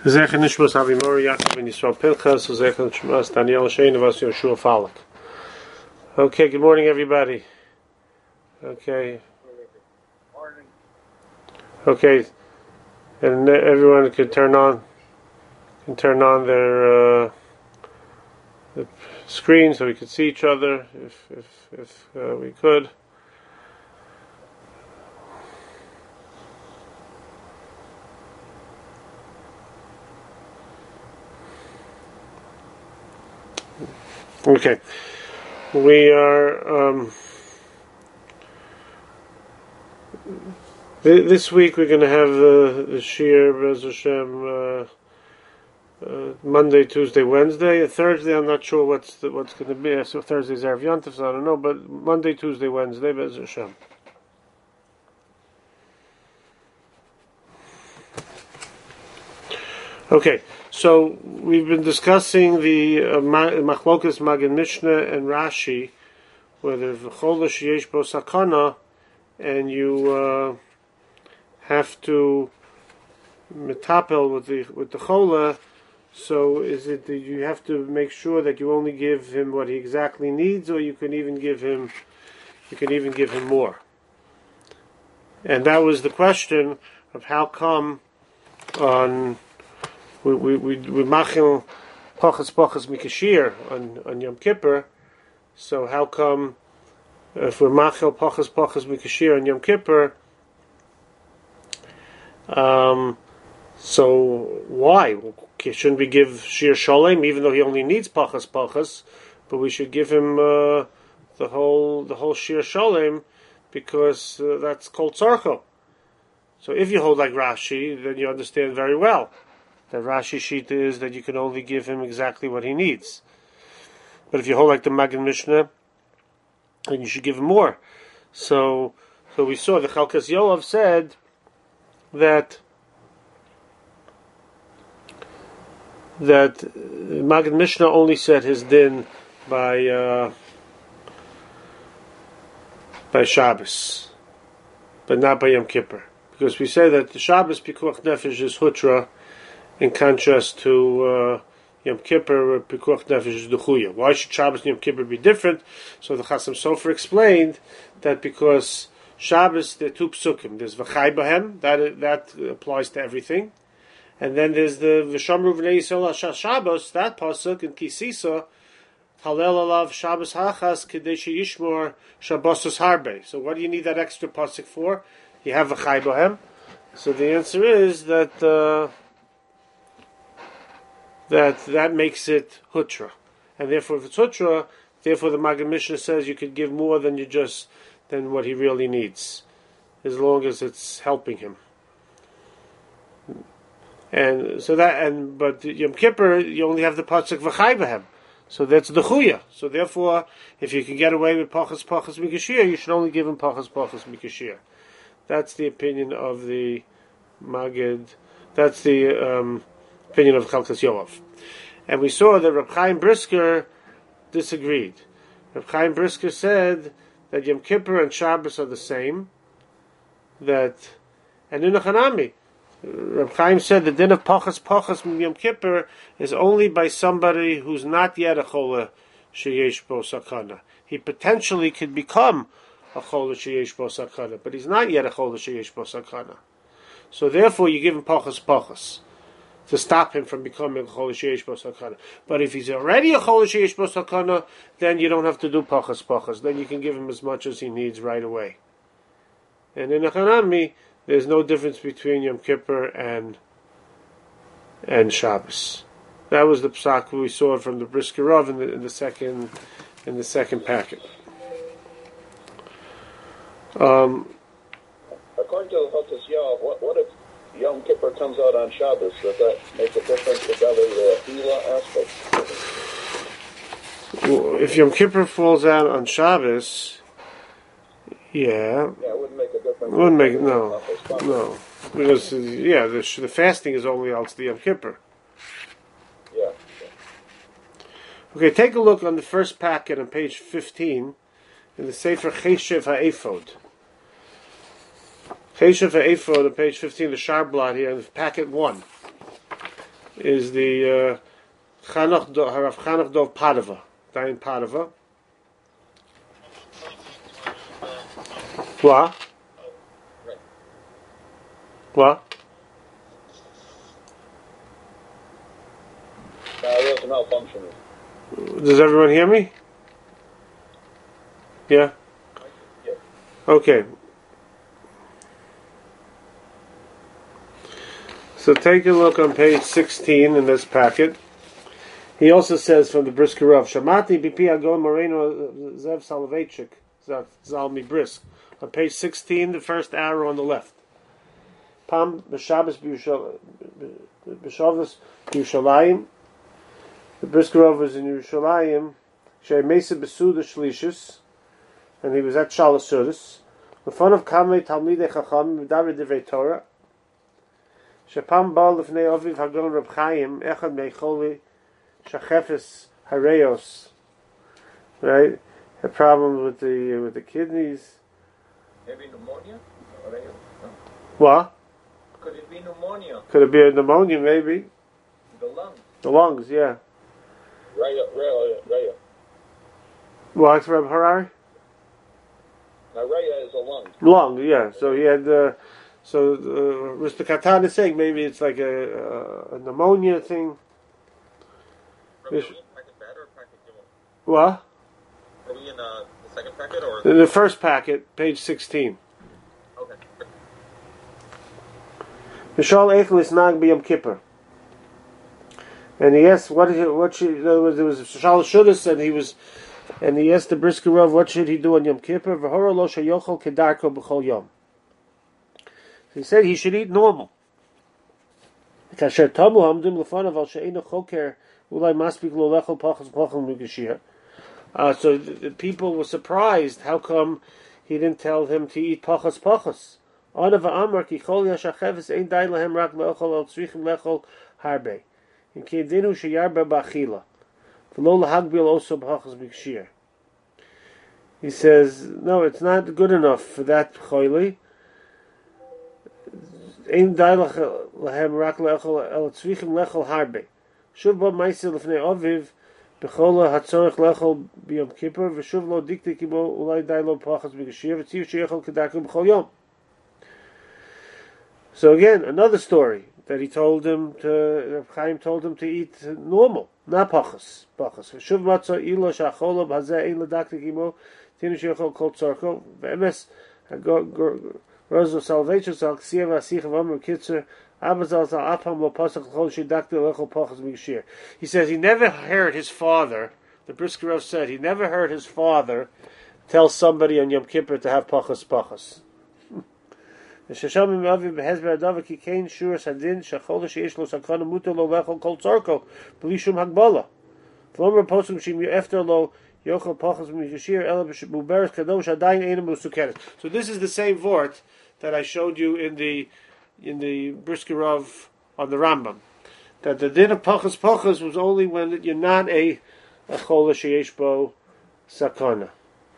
Zecher Nishmas Avi Mori Yaakov Ben Yisrael Pinchas, Zecher Nishmas Daniel Shein Avas Yoshua Falak. Okay, good morning, everybody. Okay, and everyone can turn on their the screen so we can see each other if we could. Okay, we are this week we're going to have the Shir Bez Hashem Monday, Tuesday, Wednesday. Thursday I'm not sure what's going to be. So Thursday's Erev Yontif, so I don't know. But Monday, Tuesday, Wednesday, Bez Hashem. Okay, so we've been discussing the Machlokas Magen Mishnah and Rashi, whether v'chol sheyesh bo sakana, and you have to metapel with the chola. So is it that you have to make sure that you only give him what he exactly needs, or you can even give him more? And that was the question of how come on. We machil pachas mikashir on Yom Kippur. So how come if we're machil pachas mikashir on Yom Kippur? So why shouldn't we give shir sholem even though he only needs pachas, but we should give him the whole shir sholem because that's called tzarcho. So if you hold like Rashi, then you understand very well. The Rashi sheet is that you can only give him exactly what he needs. But if you hold like the Magen Mishnah, then you should give him more. So we saw the Chalkas Yoav said that Magen Mishnah only said his din by Shabbos, but not by Yom Kippur, because we say that the Shabbos Pikuach Nefesh is Hutra. In contrast to Yom Kippur, Pikuach Nefesh is Duchuya. Why should Shabbos and Yom Kippur be different? So the Chasam Sofer explained that because Shabbos, there are two psukim. There's V'chai Bahem, that applies to everything. And then there's the V'shamru V'nei Yisrael Shabbos, that pasuk in Kisisa, Halel Alav Shabbos Hachas Kadesh Yishmor Shabbosos Harbe. So what do you need that extra pasuk for? You have V'chai Bahem. So the answer is that that makes it hutra, and therefore if it's hutra, therefore the Magen Mishnah says you could give more than what he really needs, as long as it's helping him. And so but Yom Kippur you only have the pasuk v'chai b'hem, so that's the chuya. So therefore, if you can get away with pachas mikashir, you should only give him pachas mikashir. That's the opinion of the Magid. That's the opinion of Chalkas Yoav. And we saw that Reb Chaim Brisker disagreed. Reb Chaim Brisker said that Yom Kippur and Shabbos are the same. And in the Hanami, Reb Chaim said the din of pachas Yom Kippur is only by somebody who's not yet a chola sheyesh bo sakana. He potentially could become a chola sheyesh bo sakana, but he's not yet a chola sheyesh bo sakana. So therefore, you give him pachas to stop him from becoming a chol sheyesh bo sakana. But if he's already a chol sheyesh bo sakana, then you don't have to do pachas. Then you can give him as much as he needs right away. And in a Hanami, there's no difference between Yom Kippur and Shabbos. That was the psak we saw from the Brisker Rav in the second packet. According to Chalkas Yoav, what if Yom Kippur comes out on Shabbos? Does that make a difference about the Hila aspect? Well, if Yom Kippur falls out on Shabbos, yeah, it wouldn't make a difference. No, because the fasting is only out the Yom Kippur. Yeah. Okay, take a look on the first packet on page 15 in the Sefer Cheshev HaEphod. Cheshev HaEphod on page 15, the Sharblot here, in packet 1. is the Harav Chanach Dov Padova, Dayan Padova. What? What? There's a malfunction. Does everyone hear me? Yeah? Yeah. Okay. So take a look on page 16 in this packet. He also says from the Brisker Rav, Shamati bipi agon moreno Zev Soloveitchik Zalmi Brisk. On page 16, the first arrow on the left. Pam b'Shabbos Yerushalayim. The Brisker Rav was in Yerushalayim. Shei Mesa Besuda Shlishus, and he was at Shalosh Sudas. The fun of Kamei Talmidei Chacham Medaber Divrei Torah. Shepam Baal Lefnei Aviv Hagon Reb Chaim Echad Meicholi Shachefes Hareos. Right, a problem with the kidneys. Maybe pneumonia? No. What? Could it be pneumonia? Could it be a pneumonia? Maybe. The lungs. The lungs, yeah. Raya. What, Reb Harari? Now, Raya is a lung. Lung, yeah. So he had. Mr. Katan is saying maybe it's like a pneumonia thing. What? Are we in the second packet or In the first packet, page 16. okay? Mishal Eichel is Nag B'Yom Kippur. And he asked what should there was Shal Shudas, and he asked the Brisker Rav what should he do on Yom Kippur. V'hora lo shayochol kedarko b'chol yom. He said he should eat normal. Kasher tamu hamdim lefanav al she'ena choker ulay maspik lo lechol pachas pachal mugashir. So the people were surprised. How come he didn't tell him to eat pachas pachas? Ana va'amar ki chol yashacheves ein dai lahem rak le'ochol al tzrichim lechol harbe. In kedinu sheyarba b'achila. V'lo lahagbil oso pachas mugashir. He says, no, it's not good enough for that choili. Ein dai lahem rak le'ochol al tzrichim lechol harbe. Shuv ba ma'aseh lefnei aviv. B'chola hatzorich lechol b'yom kippur v'shuv lo diktik imo ulai dai lo pachas b'gashir v'tziv sheyechol kedarko b'chol yom. So again, another story that he told him Reb Chaim told him to eat normal, not pachas. V'shuv matzah ilo sha'chola b'hazeh ein ledaktik imo tinu sheyechol kol tzorcho v'emes rozo salvation sal ksiya v'asich v'amr kitzer. He says he never heard his father, the Brisker Rav said, he never heard his father tell somebody on Yom Kippur to have pachas. So this is the same vort that I showed you in the Brisker Rav on the Rambam, that the din of pachas was only when you're not a chol sheyesh bo sakana,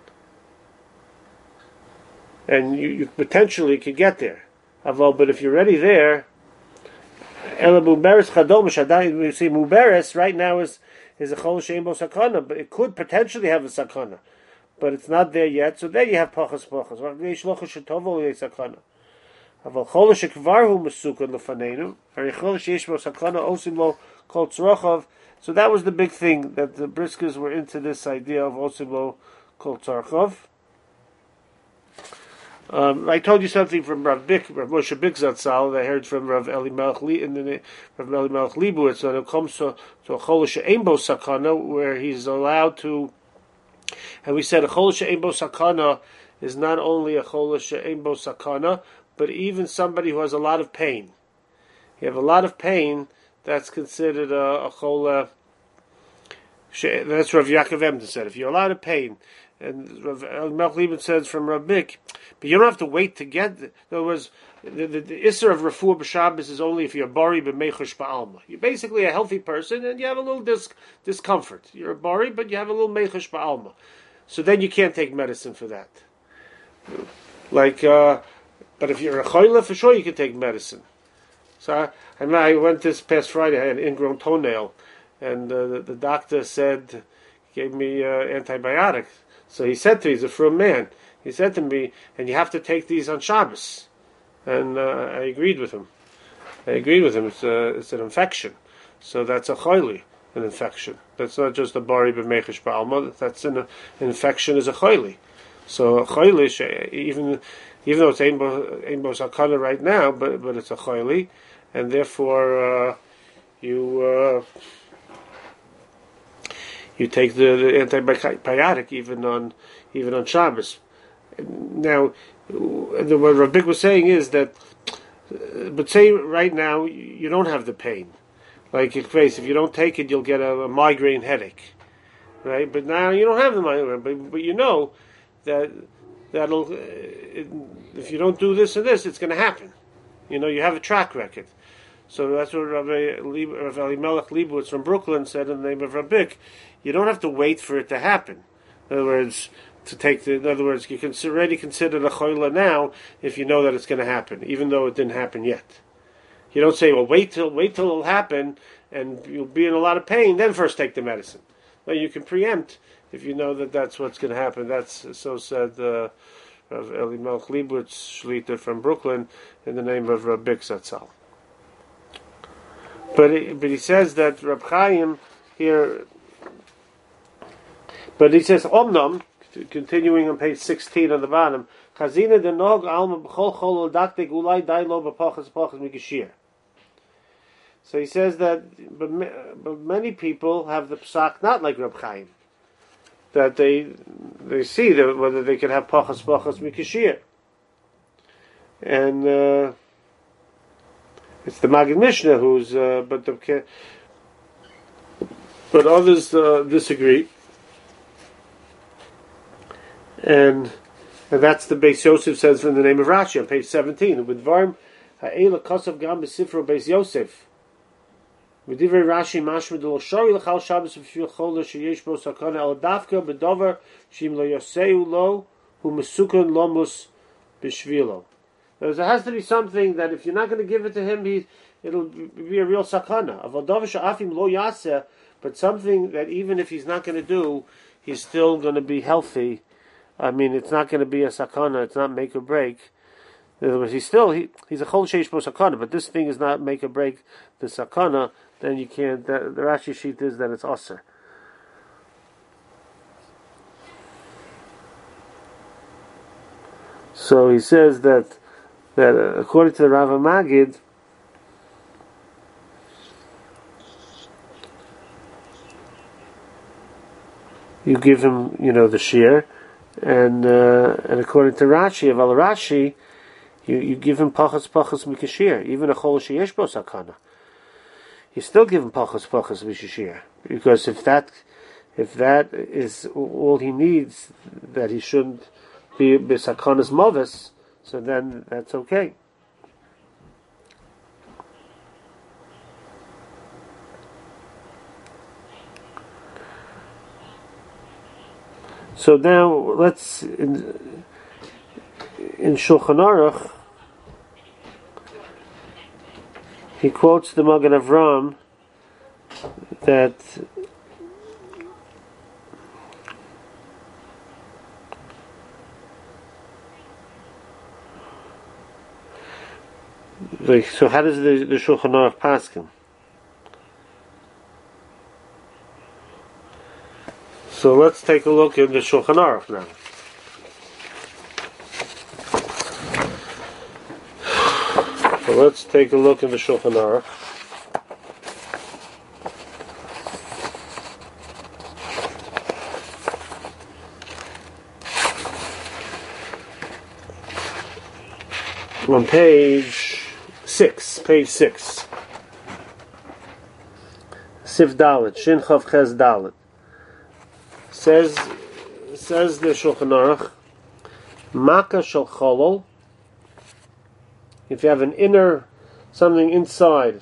and you potentially could get there. But if you're already there, ela muberes chadom shadai. We see muberes right now is a chol sheyesh bo sakana, but it could potentially have a sakana, but it's not there yet. So there you have pachas. אבל חול שכבר הוא מסוכן לפנינו, הרי חול שיש בו סכנה עושים לו כל צרוכיו. So that was the big thing, that the Briskers were into this idea of עושים לו כל צרוכיו. I told you something from Rav Moshe Bik Zatzal that I heard from Rav Eli Melech Leibowitz when it comes to a chol she'ein bo sakana, where he's allowed to, and we said a chol she'ein bo sakana is not only a chol she'ein bo sakana, but even somebody who has a lot of pain. You have a lot of pain, that's considered a chol. That's Rav Yaakov Emden said. If you're a lot of pain, and Rav Melech Leibowitz says from Rav Bik, but you don't have to wait to get. In other words, the Isser of Refuah B'Shabbos is only if you're bari b'meichush ba'alma. You're basically a healthy person, and you have a little discomfort. You're a bari, but you have a little meichush ba'alma. So then you can't take medicine for that. But if you're a choyle, for sure you can take medicine. So I went this past Friday. I had an ingrown toenail, and the doctor gave me antibiotics. So he said to me, he's a frum man. He said to me, and you have to take these on Shabbos. And I agreed with him. It's an infection, so that's a choili, an infection. That's not just a bari b'mechish ba'alma. That's an infection is a choili. So a choili, even though it's ein bo sakana right now, but it's a choili, and therefore you take the antibiotic even on Shabbos. Now, what Rabbi was saying is that, but say right now you don't have the pain. Like if you don't take it, you'll get a migraine headache, right? But now you don't have the migraine, but you know that'll if you don't do this and this, it's going to happen. You know, you have a track record. So that's what Rav Elimelech Leibowitz from Brooklyn said in the name of Rabbik. You don't have to wait for it to happen. In other words, you can already consider the choila now if you know that it's going to happen, even though it didn't happen yet. You don't say, well, wait till it'll happen, and you'll be in a lot of pain, then first take the medicine. No, you can preempt if you know that that's what's going to happen. That's so said Rav Elimelech Leibowitz Shlita from Brooklyn in the name of Rabbik Zatzal. But he says that Rab Chaim here. But he says Omnam, continuing on page 16 on the bottom. Chazina de nog alma b'chol chol daktik ulai dailo b'pachas mikashir. So he says that, but many people have the psak not like Rab Chaim, that they see that whether they can have pachas mikashir, and it's the Maggid Mishnah who's but others disagree, and that's the Beis Yosef says in the name of Rashi on page 17 with Varm Ha'ela Kosav Gam B'Sifro Beis Yosef. With Divrei Rashi Mashmid Lo Shari L'Chal Shabbos V'Shvil Chola Sheyesh Bo Sakana El Davka B'Dover Shim Lo Yoseu Lo Hu Mesukon Lomus B'Shvilo. There has to be something that if you're not going to give it to him, it'll be a real sakana. Avodav she'afim lo yaseh, but something that even if he's not going to do, he's still going to be healthy. I mean, it's not going to be a sakana. It's not make or break. In other words, he's a chol sheish bo sakana, but this thing is not make or break the sakana. Then you can't. The Rashi sheet is that it's aser. So he says that according to the Rav Magid, you give him, the shear, and according to Rashi, of Al Rashi, you give him pachas mikashir, even a chol sheyesh bo sakana. You still give him pachas mikashir, because if that is all he needs, that he shouldn't be sakana's movis, so then that's okay. So now let's in Shulchan Aruch he quotes the Magen Avram that so how does the Shulchan Aruch paskin? So let's take a look in the Shulchan Aruch now. So let's take a look in the Shulchan Aruch. On page 6. Sif Dalet, Shin Chav Ches Dalet. Says the Shulchan Aruch, Maka shel cholol. If you have something inside,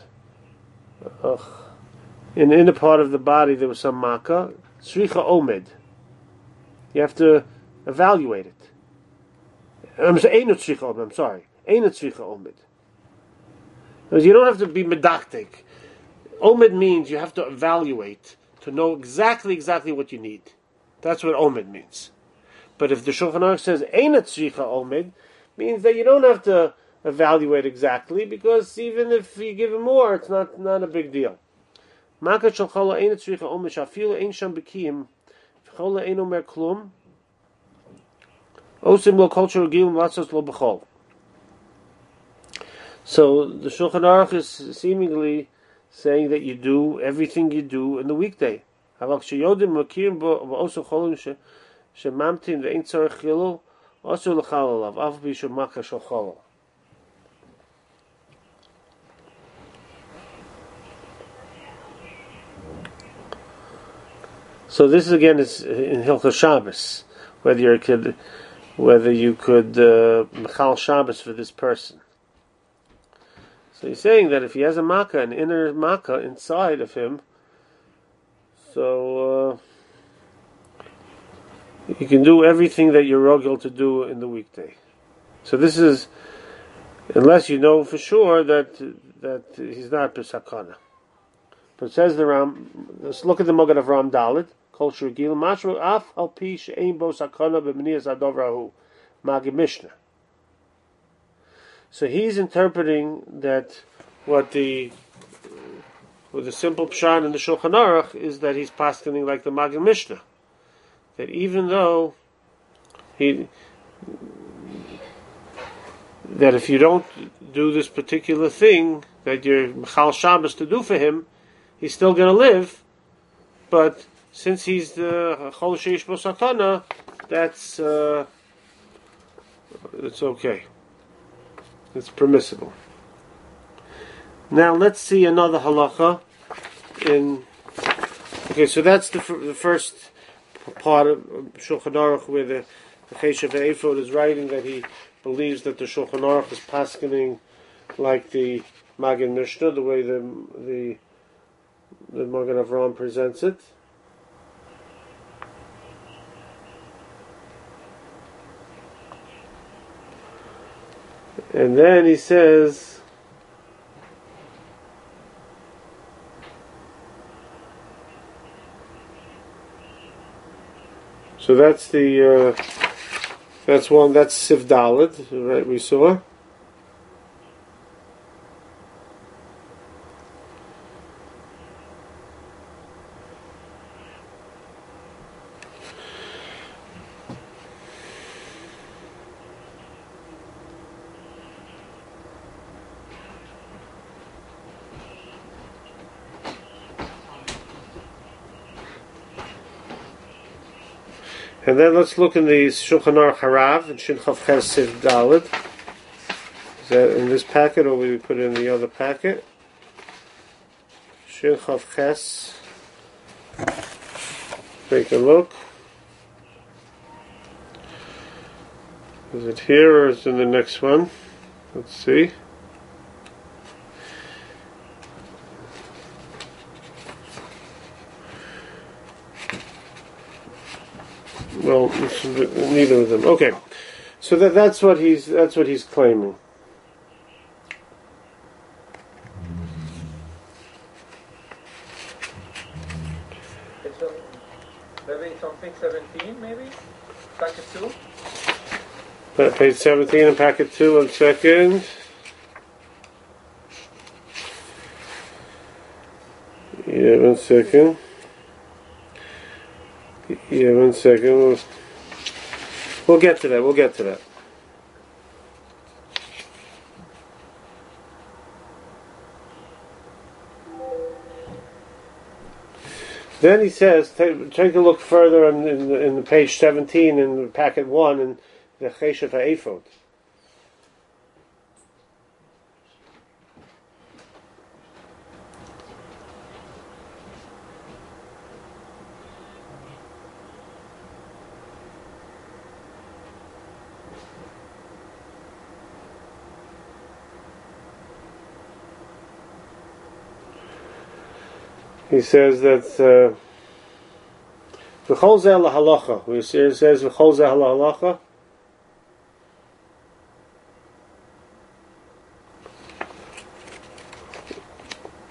in the inner part of the body, there was some maka. Tzricha omed. You have to evaluate it. I'm sorry. Einut tzricha omed. Because you don't have to be medactic. Omed means you have to evaluate to know exactly what you need. That's what Omed means. But if the Shulchan Aruch says Eina Tzricha Omed, means that you don't have to evaluate exactly, because even if you give him more, it's not a big deal. Makat shel chola eina tzricha omed shafilu ein sham bekiyim chola ein omer klum osim lo kol shorgim matzos lo b'chol. So the Shulchan Aruch is seemingly saying that you do everything you do in the weekday. Havak sheyodim makiyim b'osu cholim shemamtin ve'ein tzarech chilu osu l'chal alav av b'yishur makat shel chola. So this again is in Hilchos Shabbos, whether you could mechal Shabbos for this person. So he's saying that if he has a makkah, an inner makkah inside of him, so you can do everything that you're rogel to do in the weekday. So this is, unless you know for sure that he's not b'sakana. But it says the Ram. Let's look at the Magen of Ram Dalet. Kol shurgil mashru af al pi she'ein bo sakana b'mniyas adovrahu Magid Mishnah. So he's interpreting that what the simple pshat in the Shulchan Aruch is that he's paskening like the Magid Mishnah, that even though that if you don't do this particular thing that you're mechal Shabbos to do for him, he's still going to live, but since he's the chol sheish bo sakana, that's it's okay. It's permissible. Now let's see another halacha. So that's the first part of Shulchan Aruch where the Chesed Ve'efod is writing that he believes that the Shulchan Aruch is paskening like the Magid Mishnah, the way the Magen Avraham presents it. And then he says, so that's that's Siv Dalet, right? We saw. And then let's look in the Shulchan Aruch Harav and Shin Chav Ches Siv Dalet. Is that in this packet, or will we put it in the other packet? Shin Chav Ches. Take a look. Is it here or is it in the next one? Let's see. Well, neither of them. Okay, so that's what he's claiming. Maybe it's on page 17, maybe packet 2. Page 17 and packet 2. 1 second. Yeah, 1 second. Yeah, 1 second. We'll get to that. Then he says, take a look further in the page 17 in the packet 1 in the Chesed Ve'efod. He says that v'chol zeh lahalacha. He says v'chol zeh lahalacha.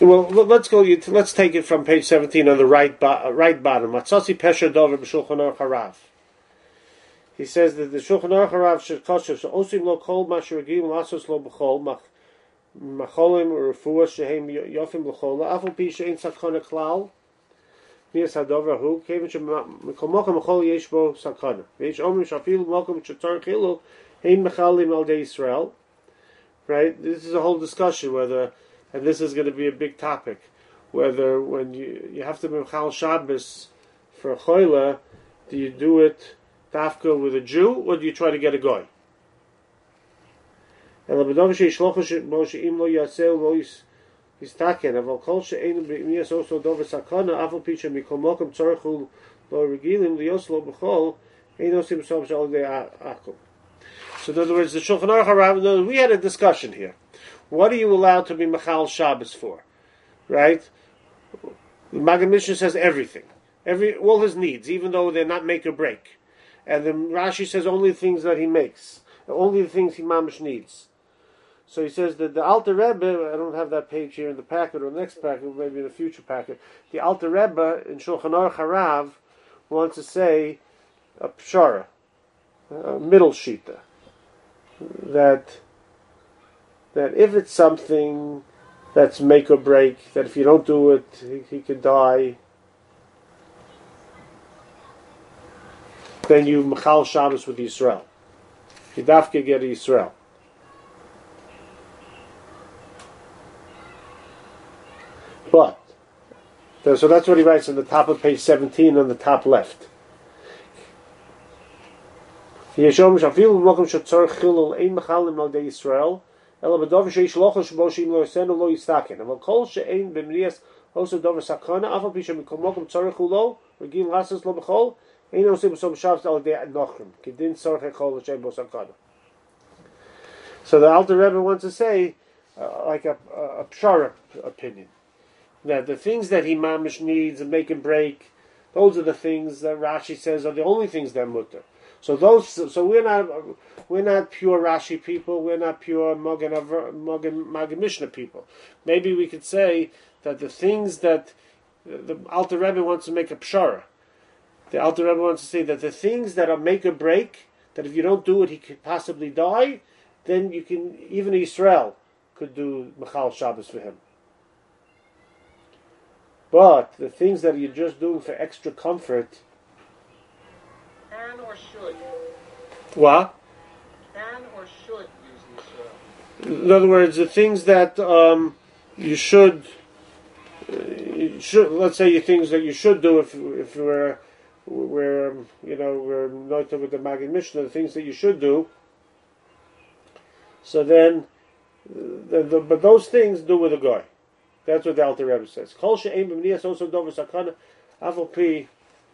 Well, let's go. Let's take it from page 17 on the right bottom. Matzasi Pesher Dover B'Shulchan Aruch Harav. He says that the Shulchan Aruch Harav should kosher so osim lo kol masher regim lasos lo b'chol macholim refuah shehem yofim l'chol afal pi she'ein sakana klal nias hadover hu kevin shemikol mokum machol yesh bo sakana v'yesh omrim shafil mokum shetzar chilu hein mechalim al dei Yisrael. Right. This is a whole discussion whether, and this is going to be a big topic, whether when you have to be Mechal Shabbos for a choila, do you do it dafka with a Jew, or do you try to get a goy? And so in other words, the Shulchan Aruch Harav, we had a discussion here. What are you allowed to be Mechal Shabbos for? Right? The Maggid Mishnah says everything. All his needs, even though they're not make or break. And then Rashi says only the things that he makes. Only the things he mamish needs. So he says that the Alter Rebbe, I don't have that page here in the packet or the next packet, maybe in the future packet. The Alter Rebbe in Shulchan Aruch Harav wants to say a pshara, a middle shita. That if it's something that's make or break, that if you don't do it, he could die, then you Mechal Shabbos with Yisrael. You dafke get Yisrael. But, so that's what he writes on the top of page 17 on the top left. Yeshom shafilu mokum shetzor chilul ein mechalim al dei Yisrael ela b'dover sheish lochel shbo sheim lo yisenu lo yistaken aval kol she'ein b'mniyas hosu dover sakana afal pi shemikom mokum tzorech ulo regim lasas lo b'chol ein osim b'som shavs al dei nochrim kedin tzorech echol l'shem bo sakana. So the Alter Rebbe wants to say like a pshara opinion that the things that he mamish needs and make and break, those are the things that Rashi says are the only things that mutter. So we're not pure Rashi people. We're not pure Maggid Mishnah people. Maybe we could say that the things that the Alter Rebbe wants to make a pshara. The Alter Rebbe wants to say that the things that are make or break, that if you don't do it, he could possibly die. Then you can, even Israel could do Mechal Shabbos for him. But the things that you're just doing for extra comfort. Can or should? What? Can or should use Yisrael? In other words, the things that you should, let's say, the things that you should do if we're not with the Maggid Mishnah, the things that you should do. So then, but those things do with a guy. That's what the Alter Rebbe says. Kol she'ein b'mniyas also dover sakana afal pi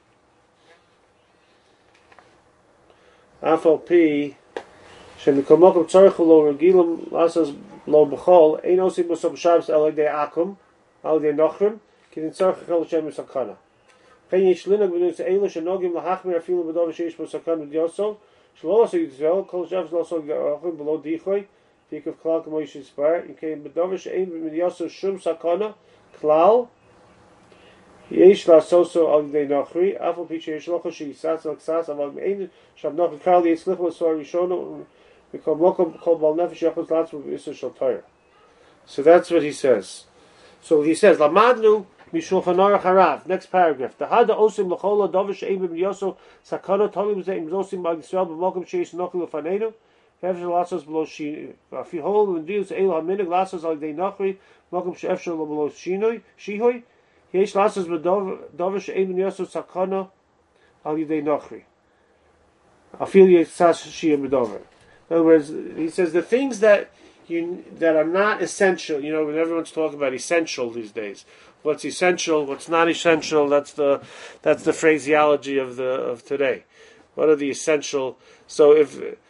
shemikomokum tzarech lo regilim lasas lo b'chol ein osim b'som shabbos el dei akum al dei nochrim kedin tzarech echol l'shem sakana. Chen yesh linag b'nus eila shenogim lahachmir afilu b'dover sheish bo sakana b'diosov shlo oso yitzel kol shabbos lo oso achim below dichoy. Of klal k'mo yishizbar. You came b'dover she'ein b'midyaso shum sakana klal yesh la'asoso al yidei nachri afal pi sheyesh locho she'yisas al ksas aval me'ein shav nochri klal yitzlichu l'sor rishono v'kol mokom kol bal nefesh yachos latzmu v'yisur shal Torah. So that's what he says. So he says lamadnu mishulchan aruch harav. Next paragraph. Tahada osim l'chol dover she'ein b'midyaso sakana toli b'zein b'zosim b'al Yisrael b'mokom sheyesh nochri l'faneinu. Efshel lasos below shi. If you hold and deals eil haminig lasos al dei nachri mokum sheefshel below shihoy. Yesh lasos b'dover she'ein b'nyaso sakana al dei nachri. Afil yesas shiyah b'dover. In other words, he says the things that are not essential. You know, when everyone's talking about essential these days, what's essential, what's not essential. That's the phraseology of today. What are the essential? So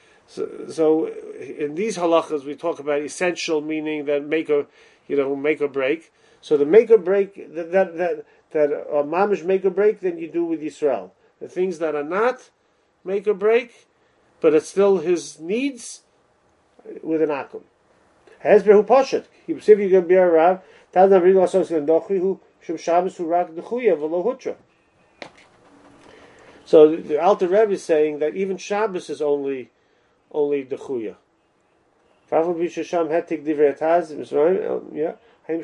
in these halachas we talk about essential, meaning that make or break. So the make or break that mamish make or break, then you do with Yisrael. The things that are not make or break, but it's still his needs with an akum. Hezbehu poshet. So the Alter Rebbe is saying that even Shabbos is only Dechuya. Yeah.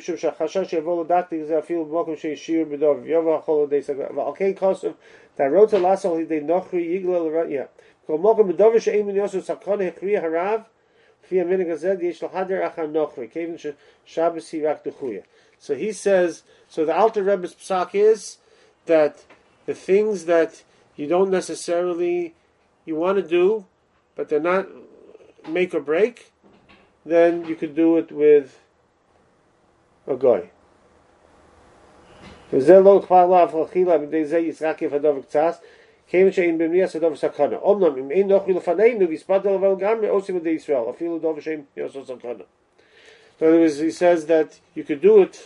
So he says, so the Alter Rebbe's psak is that the things that you don't necessarily, you want to do, but they're not make or break, then you could do it with a guy. In other words, he says that you could do it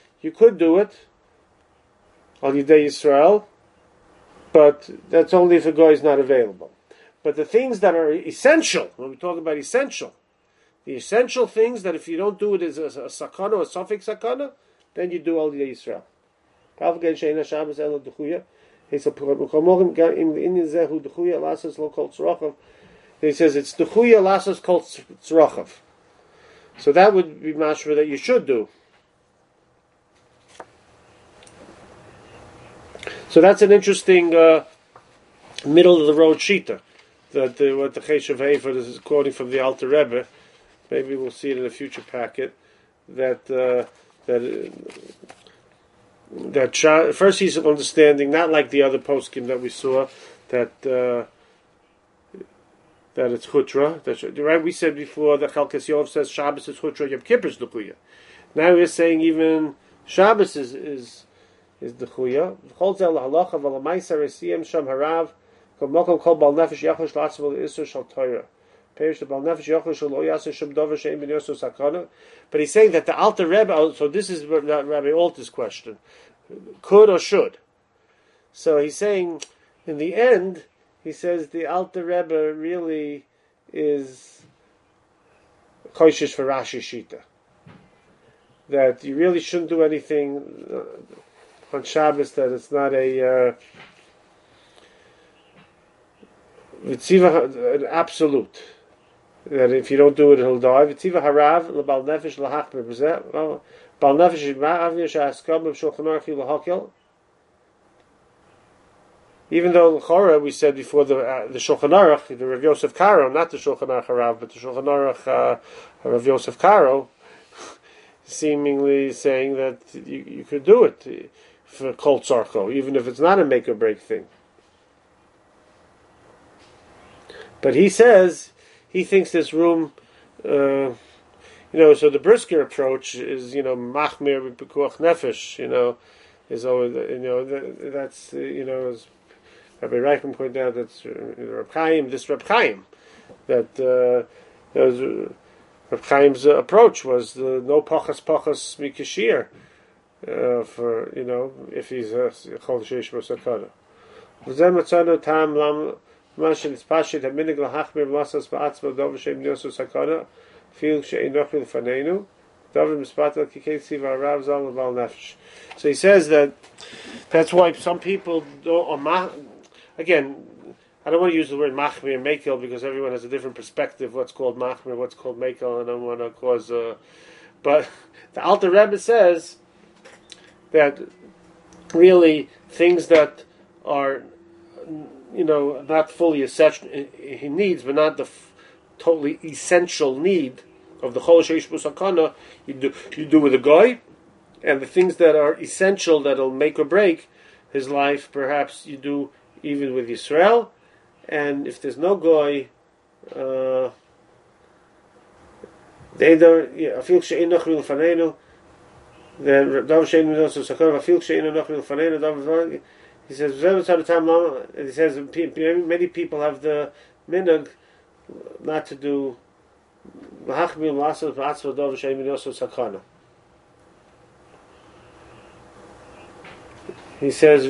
on Yidei Yisrael, but that's only if a guy is not available. But the things that are essential, when we talk about essential, the essential things that if you don't do it as a sakana or a suffix sakana, then you do all Yidei Yisrael. He says it's Dechuya Lassos Kol Tzrochav. So that would be mashra that you should do. So that's an interesting middle of the road shita. That what the Cheshav Hefer is quoting from the Alter Rebbe. Maybe we'll see it in a future packet. First he's understanding, not like the other poskim that we saw, that it's chutra. Right? We said before that Chalkes Yov says Shabbos is chutra, Yom Kippur is dechuya. Now we're saying even Shabbos is dechuya. Chol zel halacha v'lamaisa resiyem sham harav kol mokom kol bal nefesh yachosh latzvol isur shal Torah. But he's saying that the Alter Rebbe, so this is Rabbi Alter's question, could or should. So he's saying, in the end, he says the Alter Rebbe really is choishish for Rashi Shita. That you really shouldn't do anything on Shabbos, that it's not an absolute. That if you don't do it, he'll die. V'tziva harav lebal nefesh lahachmer b'zeh. Bal nefesh ma'avir she'askam b'shulchan aruch lahakel. Even though l'chora we said before the Shulchan Aruch, the Rav Yosef Karo, not the Shulchan Aruch Harav, but the Shulchan Aruch Rav Yosef Karo, seemingly saying that you could do it for Kol Tzarcho, even if it's not a make or break thing. But he says. He thinks there's room, so the Brisker approach is, machmir b'pekuach nefesh, is always, that's, as Rabbi Reichman pointed out, that's Reb Chaim, that Reb Chaim's approach was the no pachas mikashir, for, if he's a chol sheish b'sakana. V'zeh matzano tam lam, Mashin is pashit a minig lahachmir masas ba'atzma dov shem yosu sakana feel she'enoch l'fanenu davim mispatel kiketzi v'arav zal l'val nefesh. So he says that's why some people don't. Again, I don't want to use the word machmir mekel because everyone has a different perspective. What's called machmir, what's called mekel, and I don't want to cause. But the Alter Rebbe says that really things that are. Not fully essential he needs, but not the totally essential need of the Chol Sheish B'Sakana, you do with a guy, and the things that are essential that'll make or break his life, perhaps you do even with Yisrael, and if there's no guy, then he says, many people have the minhag not to do he says,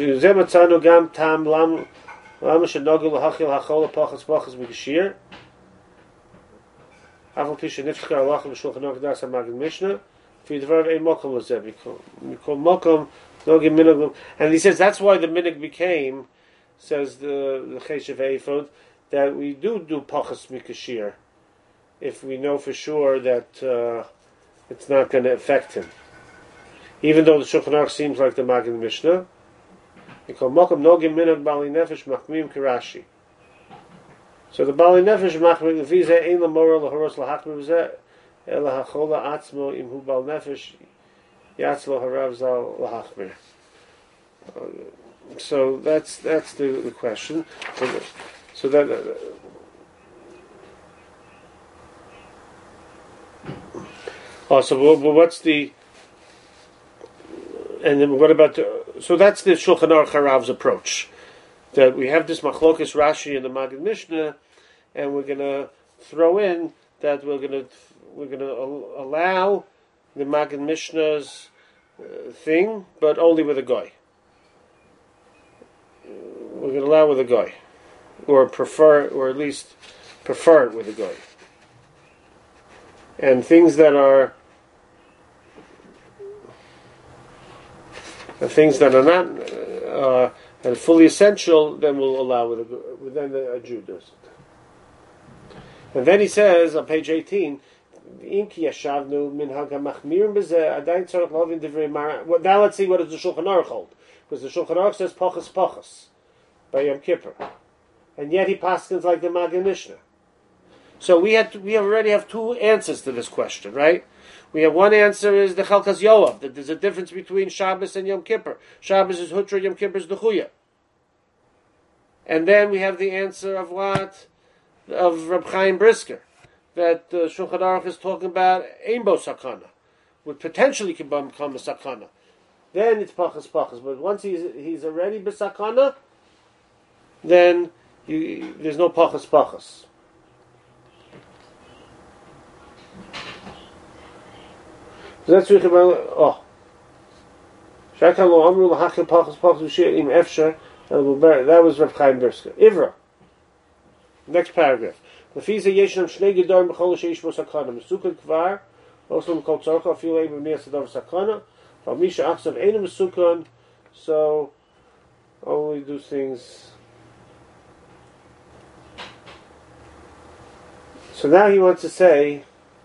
And he says that's why the minig became, says the Cheshev Eifod, that we do pachas mikashir if we know for sure that it's not going to affect him. Even though the Shulchan Aruch seems like the Maggid Mishnah, so the Bali Nefesh machmir lefize ein lamora lahoros lahachmir v'zeh ela hachola atzmo imhu bal nefesh yatzlo harav zal lahachmir. So that's the question. So that. So what's the? And then what about? So that's the Shulchan Aruch Harav's approach. That we have this Machlokes Rashi in the Maggid Mishnah, and we're going to throw in that we're going to allow the Maggid Mishnah's thing, but only with a goy. We're going to allow with a goy, or at least prefer it with a goy. And things that are not and fully essential, then we'll allow then the Jew does it. And then he says on page 18, now let's see what does the Shulchan Aruch hold, because the Shulchan Aruch says pachas by Yom Kippur, and yet he paskins like the Maggid Mishnah. So we already have two answers to this question, right? We have one answer is the Chalkas Yoav, that there's a difference between Shabbos and Yom Kippur. Shabbos is Hutra, Yom Kippur is Dechuya. And then we have the answer of what? Of Reb Chaim Brisker, that Shulchan Aruch is talking about Einbo Sakana, would potentially become a Sakana. Then it's Pachas. But once he's already B'Sakana, then there's no Pachas. So that's that was Rav Chaim Brisker. Ivra. Next paragraph. Lefiza yeshnam shnei gedorim b'chol sheish bo sakana. Mesukah kvar, oslam kol tzorcha afil eibim niyas ador sakana. Val misha achsav einu mesukah. So only do things. So now he wants to say.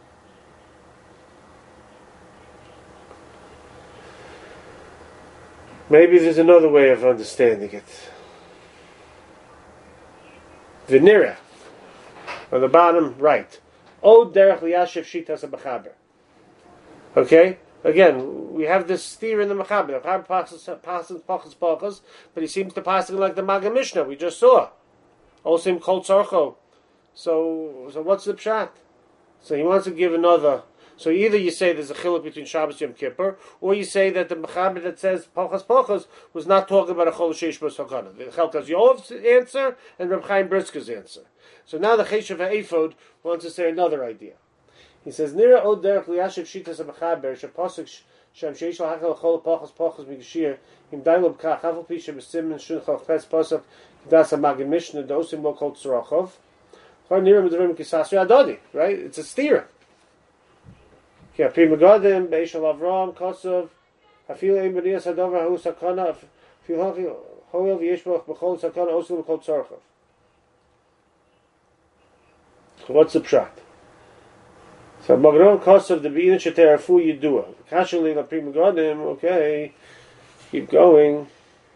Maybe there's another way of understanding it. Venira, on the bottom right. Od derech liyashiv shitas hamechaber. Okay? Again, we have this steer in the mechaber. The mechaber passes, but he seems to pass it like the Maggid Mishnah we just saw. Osim kol tzorcho. So what's the pshat? So he wants to give another. So either you say there's a chiluk between Shabbos and Yom Kippur, or you say that the mechaber that says pachas was not talking about a chol sheish bo sakana. The Chalkas Yoav's answer and Reb Chaim Brisker's answer. So now the Cheshev Eifod wants to say another idea. He says Nira od derech liyashiv shitas mechaber shepasuk shem sheish lahakal chol pachas migashir im dailub kach afal pi shebesimin shun chalches pasuk das a Maggid Mishnah dosim lo kol tzorachov. Nira medrim kisasri adodi. Right? It's a steer. Okay, Prima Gadim, Beishal Avram, Kosov, Afil Ein B'niyas Hadover Hu Sakana, Afil Hoel V'yeshbach B'chol Sakana, Osul B'chol Tzorchov. So what's the pshat? So Magron Kosov, the B'yin Sheterafu Yidua. Kashali La Prima Gadim, okay, keep going.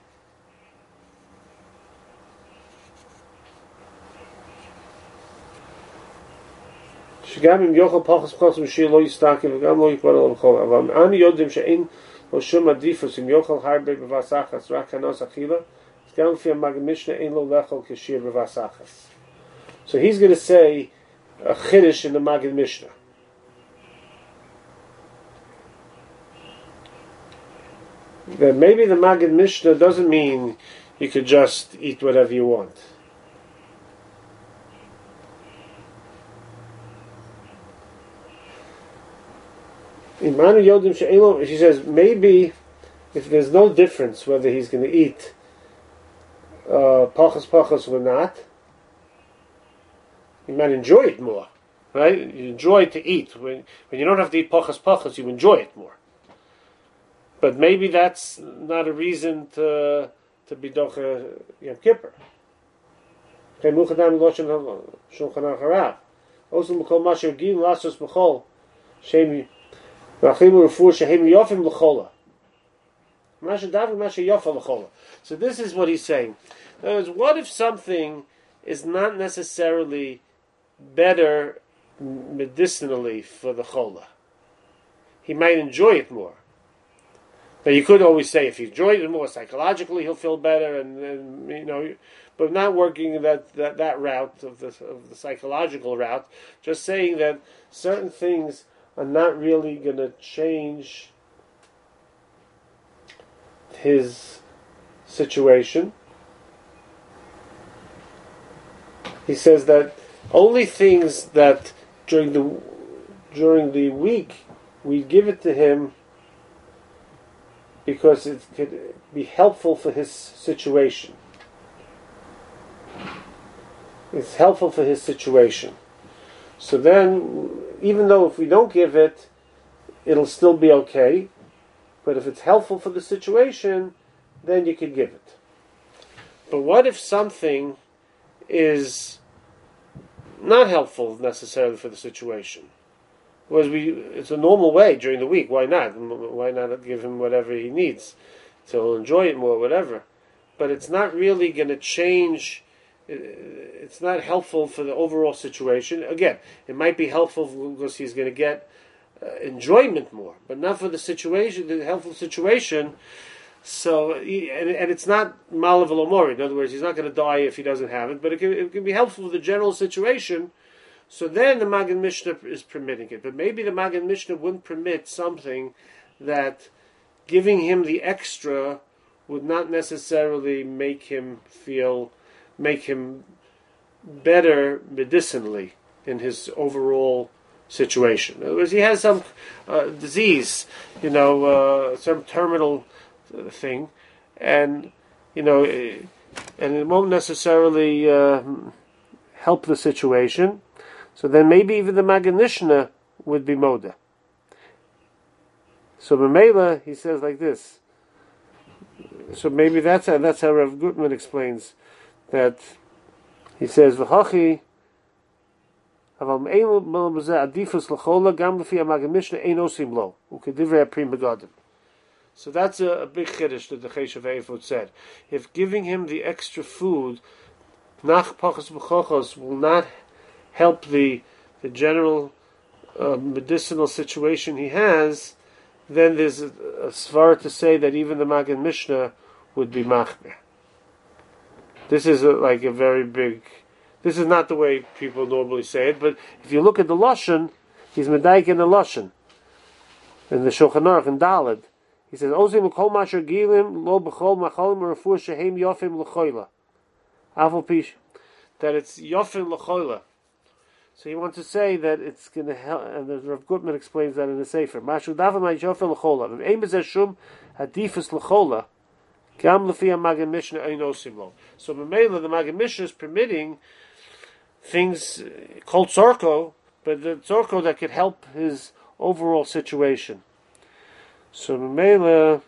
שגם אם יוכל פחס פחס משיר לא יסתכל וגם לא יקבל עליו חול אבל אני יודעים שאין לו שום עדיפוס אם יוכל הרבה בבסחס רק כנוס אכילה אז גם לפי המגד משנה אין לו לאכול כשיר בבסחס. So he's going to say a chiddush in the Maggid Mishnah. That maybe the Maggid Mishnah doesn't mean you could just eat whatever you want. She says maybe if there's no difference whether he's going to eat pachas or not, he might enjoy it more. right? You enjoy to eat. When you don't have to eat pachas, you enjoy it more. But maybe that's not a reason to be docha Yom Kippur. Also, mekol masher gil lasos mechol shemi rachimu refuah shehem yofim lechola. Masher david masher yofa lechola. So this is what he's saying. In other words, what if something is not necessarily better medicinally for the chola? He might enjoy it more. Now you could always say if he enjoys it more psychologically, he'll feel better, and but not working that route of the psychological route. Just saying that certain things are not really going to change his situation. He says that only things that during the week we give it to him because it could be helpful for his situation. It's helpful for his situation. So then, even though if we don't give it, it'll still be okay. But if it's helpful for the situation, then you could give it. But what if something is not helpful necessarily for the situation? Whereas it's a normal way during the week. Why not? Why not give him whatever he needs? So he'll enjoy it more, whatever. But it's not really going to change. It's not helpful for the overall situation. Again, it might be helpful because he's going to get enjoyment more, but not for the situation, the helpful situation. So, and it's not malav l'omori. In other words, he's not going to die if he doesn't have it, but it can be helpful for the general situation. So then the Magen Mishnah is permitting it. But maybe the Magen Mishnah wouldn't permit something that giving him the extra would not necessarily make him better medicinally in his overall situation. In other words, he has some disease, some terminal thing, and it won't necessarily help the situation. So then maybe even the Magen Mishnah would be moda. So B'meila, he says like this. So maybe that's how Rav Gutman explains that. He says v'hachi aval me'elu b'zeh adifus l'chola gam l'fi Magen Mishnah ein osim lo u'kedivrei aprim begadim. So that's a big chiddush that the Cheshav Eifod said. If giving him the extra food, nach pachas b'chochos, will not help the general medicinal situation he has, then there's a svara to say that even the Magen Mishnah would be machmer. This is like a very big. This is not the way people normally say it, but if you look at the lashon, he's medayik in the lashon, in the Shulchan Aruch in Daled. He says, "Ozim l'kol masher gilim lo b'chol machalim refuah shehem yofim l'choila." Avol pish, that it's yofim l'choila. So he wants to say that it's going to help, and the Rav Gutman explains that in the Sefer. Mashu davam yofim l'chola. V'ein b'zeh shum hadifus l'chola. Gam l'fi Magen Mishnah ein osim lo. So b'meila the Magen Mishnah is permitting things called tzorko, but the tzorko that could help his overall situation. So b'meila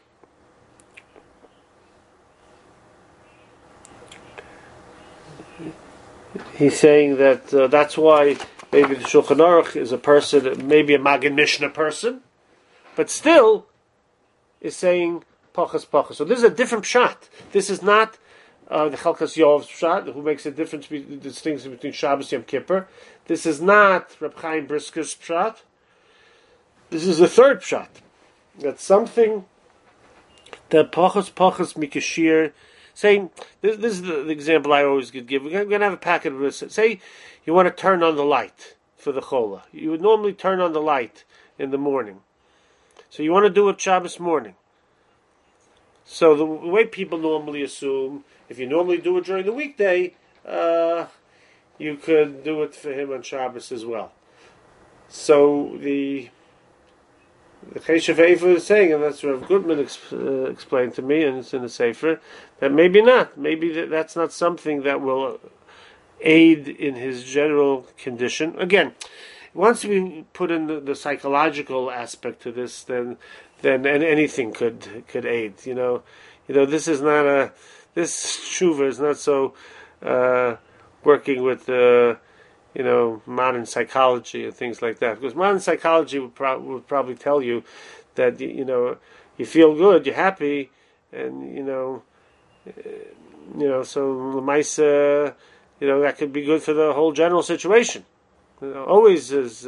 he's saying that that's why maybe the Shulchan Aruch is a person, maybe a Magen Mishnah person, but still is saying pachas. So this is a different pshat. This is not the Chalkas Yov's pshat, who makes a difference, distinction between Shabbos and Yom Kippur. This is not Reb Chaim Brisker's pshat. This is the third pshat. That's something that pachas mikashir. Saying this is the example I always could give. We're going to have a packet of this. Say you want to turn on the light for the chola. You would normally turn on the light in the morning. So you want to do it Shabbos morning. So the way people normally assume, if you normally do it during the weekday, you could do it for him on Shabbos as well. So the Cheshav Eifod is saying, and that's what Rav Gutman explained to me, and it's in the Sefer, that maybe not. Maybe that's not something that will aid in his general condition. Again, once we put in the psychological aspect to this, then anything could aid. This is not this tshuva is not so working with modern psychology and things like that. Because modern psychology would probably tell you that you feel good, you're happy, and so l'maisa, that could be good for the whole general situation. Always is,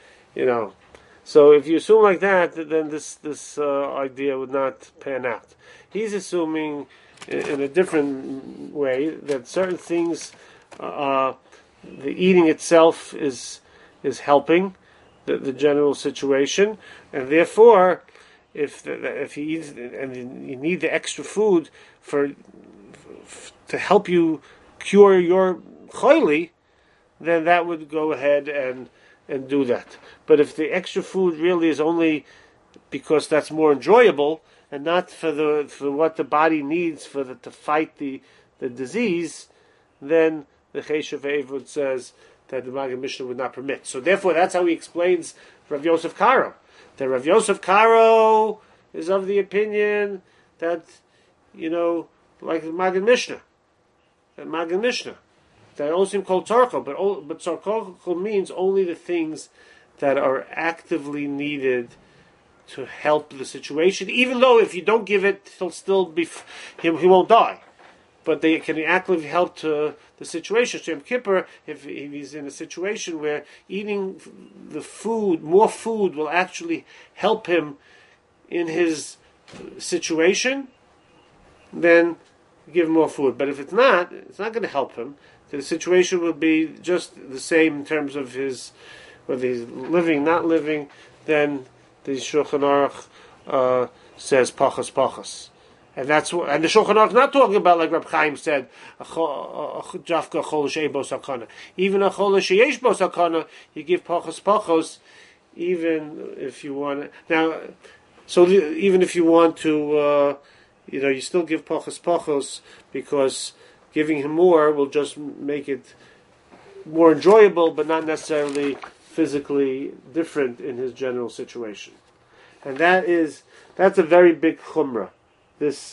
So if you assume like that, then this idea would not pan out. He's assuming in a different way that certain things, the eating itself is helping the general situation, and therefore, if he eats and you need the extra food to help you cure your choili, then that would go ahead and do that. But if the extra food really is only because that's more enjoyable and not for what the body needs to fight the disease, then the Cheshav Evud says that the Maggid Mishnah would not permit. So therefore, that's how he explains Rav Yosef Karo. That Rav Yosef Karo is of the opinion that like the Maggid Mishnah, that osim kol tzarcho, but tzarcho means only the things that are actively needed to help the situation. Even though if you don't give it, he'll still be he won't die, but they can actively help to the situation. So Yom Kippur, if he's in a situation where eating more food will actually help him in his situation, then give him more food. But if it's not going to help him. The situation will be just the same in terms of whether he's living, not living. Then the Shulchan Aruch says pachas, and the Shulchan Aruch is not talking about like Reb Chaim said, Jafka chol she'ein bo sakana. Even a chol she'yesh bo sakana, you give pachas, even if you want. Now, even if you want to, you still give pachas because giving him more will just make it more enjoyable, but not necessarily physically different in his general situation. And that's a very big chumrah. This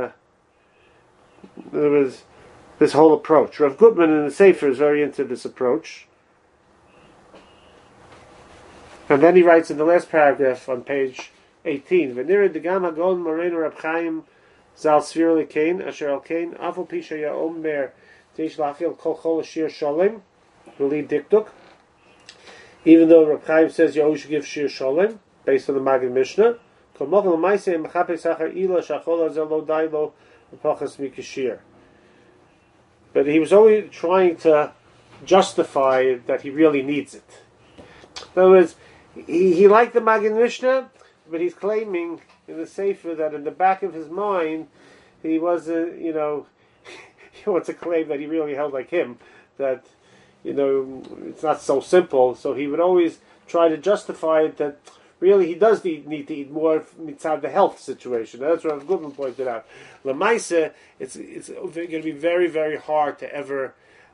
whole approach. Rav Gutman in the Sefer is very into this approach. And then he writes in the last paragraph on page 18, V'nira degam hagon moreinu Reb Chaim Zal Sfir Lekain, Asher Alkain, Afal Pisha Ya Omer, Teish Lachil Kol Chol Shir Shalem, Ruli Dikduk. Even though Reb Chaim says you always should give Shir Shalem, based on the Maggid Mishnah, Kol Mochel L'maiseh Mechape Sachar Ila Shachol Azel Lo Dailo Pachas Mikashir. But he was always trying to justify that he really needs it. In other words, he liked the Maggid Mishnah, but he's claiming in the Sefer that in the back of his mind, he wasn't, he wants to claim that he really held like him, that, it's not so simple. So he would always try to justify it that really he does need to eat more mitzad the health situation. That's what Rav Gutman pointed out. L'maisa, it's going to be very, very hard to ever,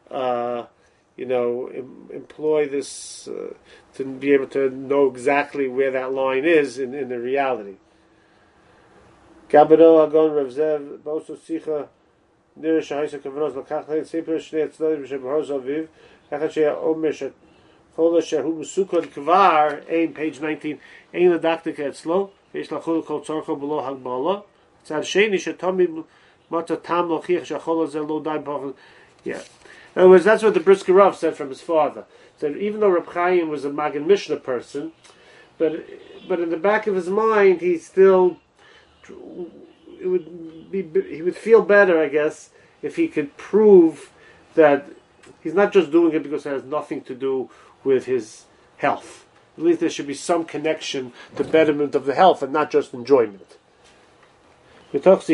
employ this, to be able to know exactly where that line is in the reality. Gabado Agon Rav Zev Boso Sicha Nir Shahisa Kavros Lakach Lein Seper Shnei Tzladim Shem Horoz Aviv Kachat Shea Omer Shet Chola Shehu Musukon Kvar Ein page 19 Ein Ladaktik Etzlo Yesh Lachol Kol Tzorcho Below Hagbala Tzad Sheni Shetomi Mata Tam Lochiach Shachola Zel Lo Daim Pachon. Yeah. In other words, that's what the Brisker Rav said from his father. That even though Reb Chaim was a Maggid Mishnah person, but in the back of his mind, he still he would feel better, I guess, if he could prove that he's not just doing it because it has nothing to do with his health. At least there should be some connection to betterment of the health and not just enjoyment. In other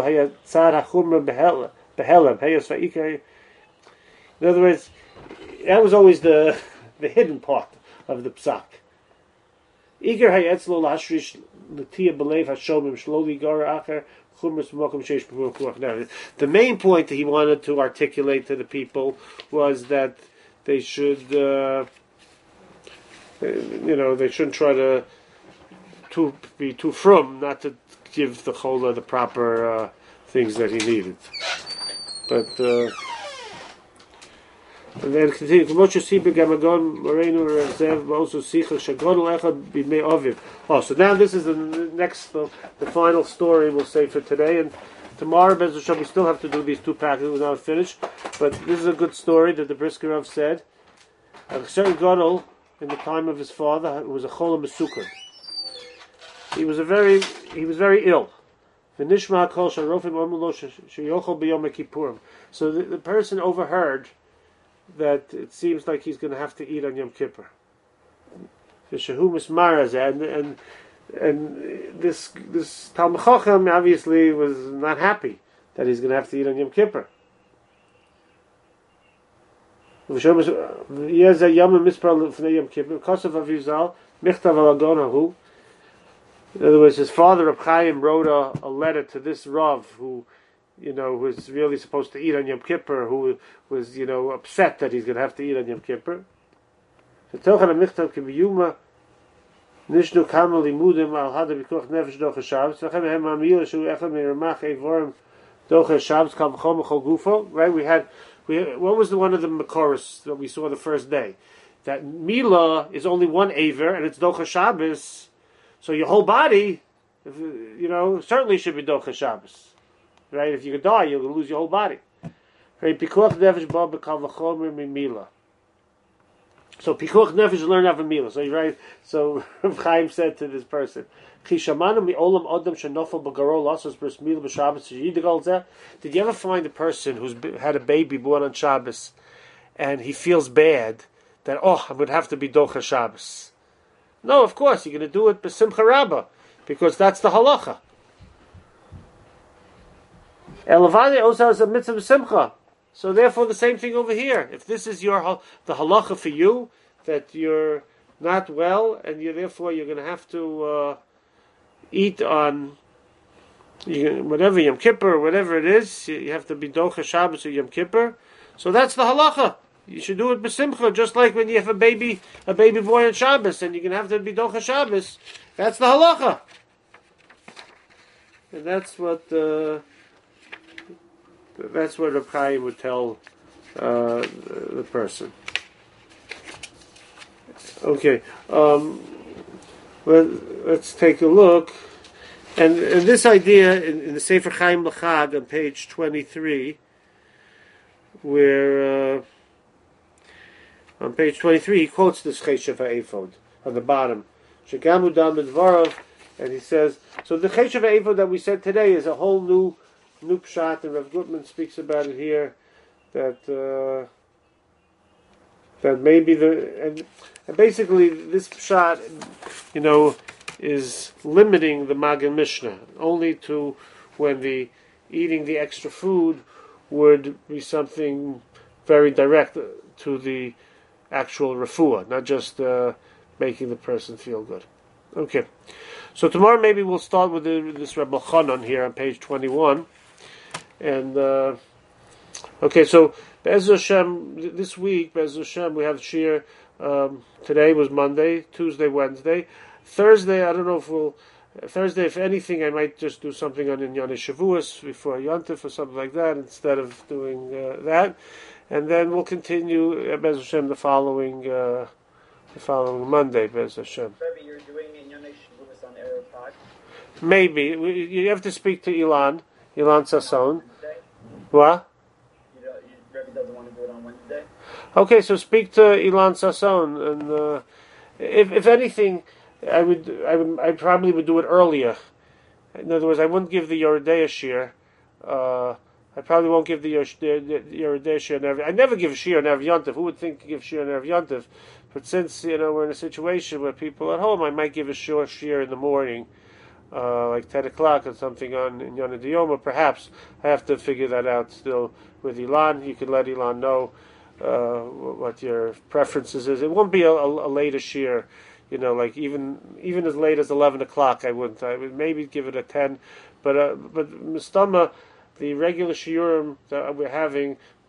words, that was always the hidden part of the psak. Iger hayetzlo lashrish l'tia belev hashomim shloli gar acher chumras b'mokum sheish b'ruch ruach. The main point that he wanted to articulate to the people was that they should they shouldn't try to be too frum, not to give the chola the proper things that he needed. But and then continue. Oh, so now this is the next, the final story we'll say for today, and tomorrow, Bez Hashem, we still have to do these two packages. We're not finished, but this is a good story that the Brisker Rav said. A certain gadol in the time of his father was a chola mesukad. He was very ill. So the person overheard that it seems like he's going to have to eat on Yom Kippur. And this Talmid Chacham obviously was not happy that he's going to have to eat on Yom Kippur. In other words, his father, Reb Chaim, wrote a letter to this Rav who, was really supposed to eat on Yom Kippur, who was, upset that he's going to have to eat on Yom Kippur. Right? What was one of the Makoros that we saw the first day? That Mila is only one Aver, and it's Docha Shabbos. So your whole body, certainly should be Docha Shabbos. Right? If you could die, you'll lose your whole body. Right? Pikuach nefesh ba b'kal v'chomer mimila. So Pikuach nefesh learn out of Mila. So right. So Rav Chaim said to this person, did you ever find a person who's had a baby born on Shabbos and he feels bad that, I'm going to have to be Docha Shabbos? No, of course, you're going to do it b'simcha rabbah, because that's the halacha. Elavade also has a mitzvah b'simcha. So therefore the same thing over here. If this is the halacha for you, that you're not well, and therefore you're going to have to eat on whatever Yom Kippur or whatever it is, you have to be Docha Shabbos or Yom Kippur. So that's the halacha. You should do it b'simcha, just like when you have a baby boy on Shabbos, and you're going to have to be Docha Shabbos. That's the halacha. And that's what Reb Chaim would tell the person. Okay. Let's take a look. And this idea in the Sefer Chaim L'Chag on page 23, where on page 23 he quotes this Cheshav HaEphod on the bottom. Shegamu dam midvarav, and he says, so the Cheshav HaEphod that we said today is a whole new pshat, and Rav Gutman speaks about it here, that maybe and basically this pshat, is limiting the Magen Mishnah only to when eating the extra food would be something very direct to the actual refuah, not just making the person feel good. Okay, so tomorrow maybe we'll start with this Reb Elchanan here on page 21, and okay, so Be'ez Hashem, this week Be'ez Hashem we have Shir. Today was Monday, Tuesday, Wednesday. Thursday, I don't know if Thursday, if anything, I might just do something on Inyane Shavuos before Yontif or something like that, instead of doing that. And then we'll continue, Be'ez Hashem, the following Monday, Be'ez Hashem. Maybe you're doing Inyane Shavuos on Erev Chag? Maybe. You have to speak to Ilan Sasson. What? Rebbe doesn't want to do it on Wednesday? Okay, so speak to Ilan Sasson, and if anything, I probably would do it earlier. In other words, I wouldn't give the Yeridea Shir. I probably won't give the Yeridea Shir. I never give Shir on Erev Yontif. Who would think to give Shir on Erev Yontif? But since we're in a situation where people at home, I might give a short Shir in the morning, like 10 o'clock or something on Yonah Diyoma. Perhaps I have to figure that out still with Ilan. You can let Ilan know what your preferences is. It won't be a later Shir. Like even as late as 11 o'clock, I wouldn't. I would maybe give it a 10, but Mistama, the regular shiurim that we're having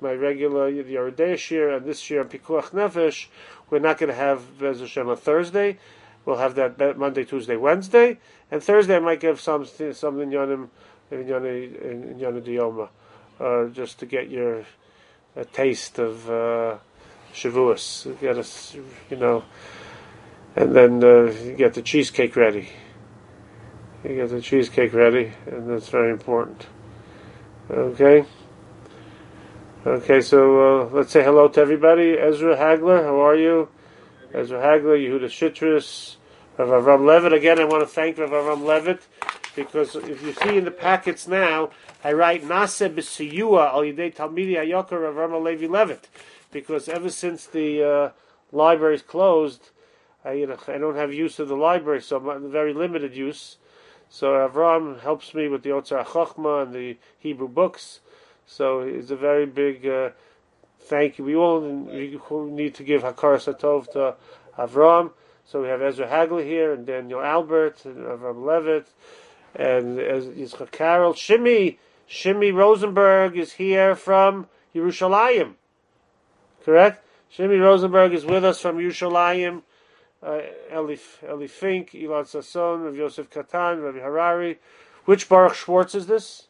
my regular Yeridei Shir, and this year Pikuach Nefesh, we're not going to have Bez Hashem on Thursday. We'll have that Monday, Tuesday, Wednesday, and Thursday I might give some Inyanim Diyoma, just to get your a taste of Shavuos. Get us, and then you get the cheesecake ready. You get the cheesecake ready, and that's very important. Okay. Okay, so let's say hello to everybody. Ezra Hagler, how are you? Ezra Hagler, Yehuda Shitris, Rav Avram Levitt. Again, I want to thank Rav Avram Levitt, because if you see in the packets now, I write Naseh B'Siyua Al Yidei Talmidi Ayokar Rav Avram Levi Levitt, because ever since the library's closed, I don't have use of the library, so I'm very limited use. So Avram helps me with the Otzar HaChochma and the Hebrew books. So it's a very big thank you. We all need to give Hakaras Hatov to Avram. So we have Ezra Hagler here, and Daniel Albert, and Avram Levitt, and Yitzchak Carol. Shimi Rosenberg is here from Yerushalayim. Correct? Shimi Rosenberg is with us from Yerushalayim. Eli Fink, Ilan Sasson, Rav Yosef Katan, Ravi Harari. Which Baruch Schwartz is this?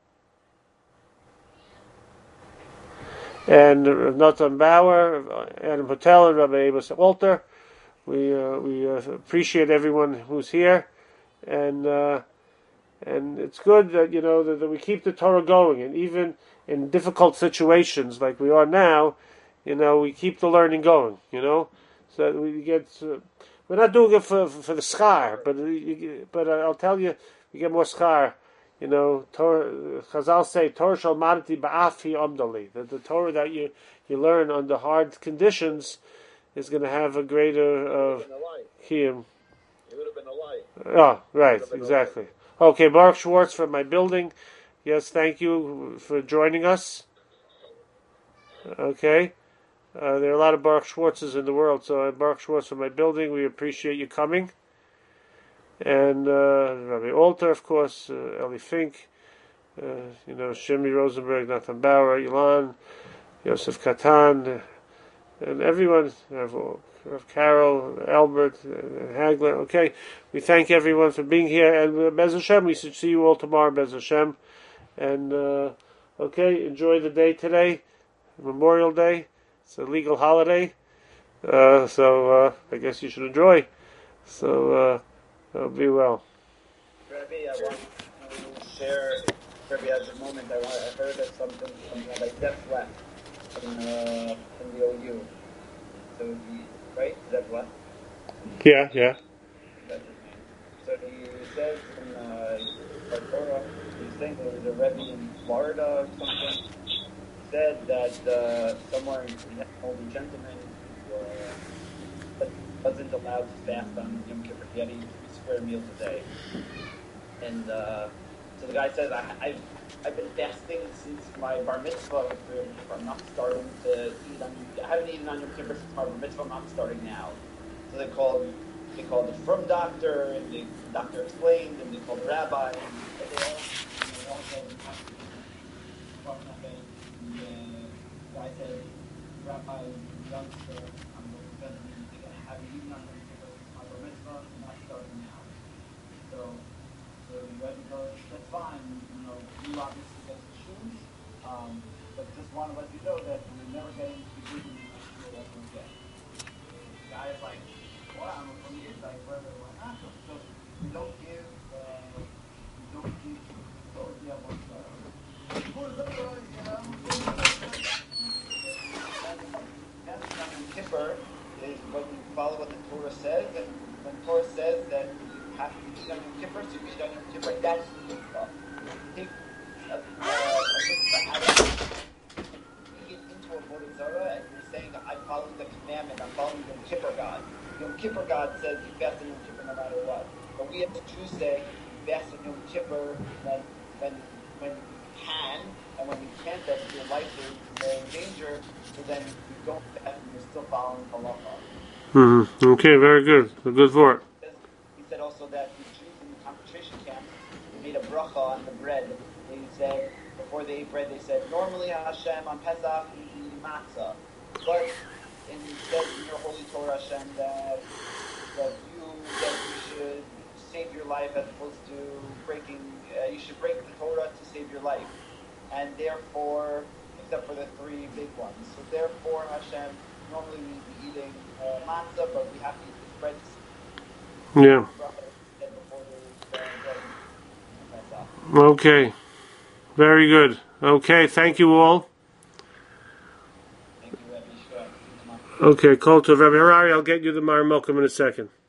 And Nathan Bauer, Adam Patel, and Rabbi Amos Walter. We appreciate everyone who's here, and it's good that that we keep the Torah going, and even in difficult situations like we are now, we keep the learning going. So that we get. We're not doing it for the schar, but I'll tell you, we get more schar. Chazal say Torah shal madati ba'afi amdali. That the Torah that you learn under hard conditions is going to have a greater kiyum. It would have been a light. Oh, right, exactly. Okay, Baruch Schwartz from my building. Yes, thank you for joining us. Okay. There are a lot of Baruch Schwartzes in the world, so Baruch Schwartz from my building, we appreciate you coming. And Rabbi Alter, of course, Eli Fink, Shimi Rosenberg, Nathan Bauer, Ilan, Yosef Katan, and everyone, Rav Carol, Albert, Hagler. Okay, we thank everyone for being here, and Bez Hashem, we should see you all tomorrow, Bez Hashem. And okay, enjoy the day today, Memorial Day. It's a legal holiday, so I guess you should enjoy. So be well. Rabbi, I want to share, Rabbi, at the moment, I heard of something Rabbi Zev Left from the OU. So, right? Zev Left? Yeah. That's his name. So he says in Torah, he's saying there was a Rebbe in Florida or something. Said that somewhere in an older gentleman wasn't allowed to fast on Yom Kippur. He had to eat 3 square meals a day. And so the guy says, I've been fasting since my bar mitzvah. I'm not starting to eat I haven't eaten on Yom Kippur since my bar mitzvah. I'm not starting now. So they called the frum doctor, and the doctor explained, and they called the rabbi, and they all said, I said, Rabbi, youngster, I'm going to have you eaten on Yom Kippur since my bar mitzvah, I'm not starting now. So the Rebbe goes, that's fine, you obviously get the shoes, but just want to let you know that we're never getting to the good that we get. The guy is like, well, I'm from the inside, why not? So we don't give, so yeah, Kippur is when you follow what the Torah says, and when the Torah says that you have to eat on Yom Kippur, so you eat on Yom Kippur, that's the mitzvah. Take a mitzvah you get into a Avodah Zarah, and you're saying, I'm following the commandment, I'm following Yom Kippur God. Yom Kippur God says you fast on Yom Kippur no matter what. But we as Jews say you fast on Yom Kippur when you can, and when you can't, that your life is in danger, so then you don't fast and you're still following halacha. Mm-hmm. Okay, very good. A good word. He said also that the Jews in the concentration camps made a bracha on the bread. They said, before they ate bread, they said, normally Hashem on Pesach we eat matzah, but instead in your holy Torah, Hashem, that you should save your life as opposed to breaking. You should break the Torah to save your life, and therefore, except for the three big ones. So therefore, Hashem, normally we'd be eating matzah, but we have to eat this bread. Yeah. Okay. Very good. Okay, thank you all. Thank you, Rabbi. Okay, Kol Tov. Rabbi Harari, I'll get you the Mar Mokum in a second.